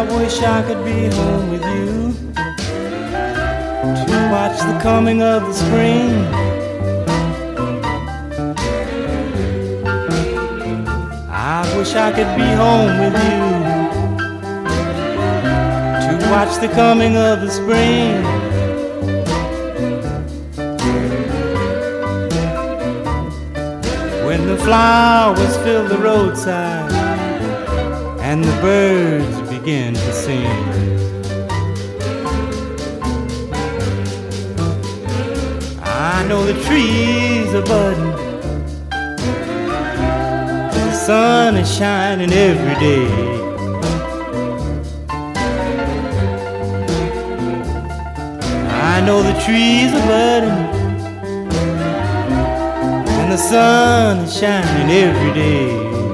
wish I could be home with you to watch the coming of the spring. I wish I could be home with you to watch the coming of the spring. When the flowers fill the roadside and the birds begin to sing. I know the trees are budding, the sun is shining every day. I know the trees are budding and the sun is shining every day.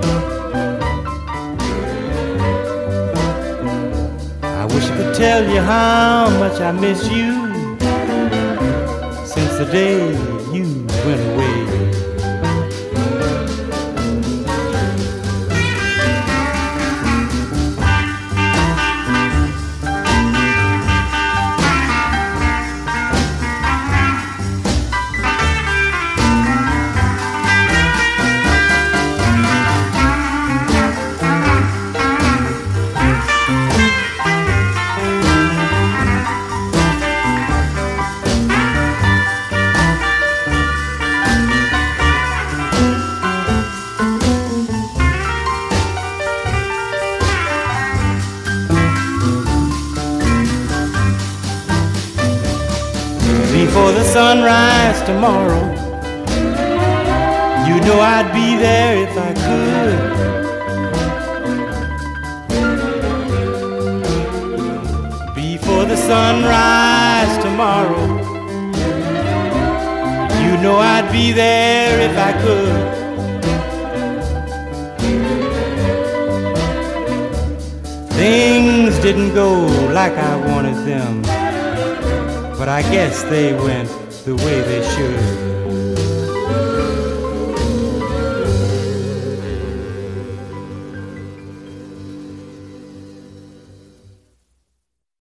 I wish I could tell you how much I miss you since the day you went away. Before the sunrise tomorrow, you know I'd be there if I could. Before the sunrise tomorrow, you know I'd be there if I could. Things didn't go like I wanted them, but I guess they went the way they should.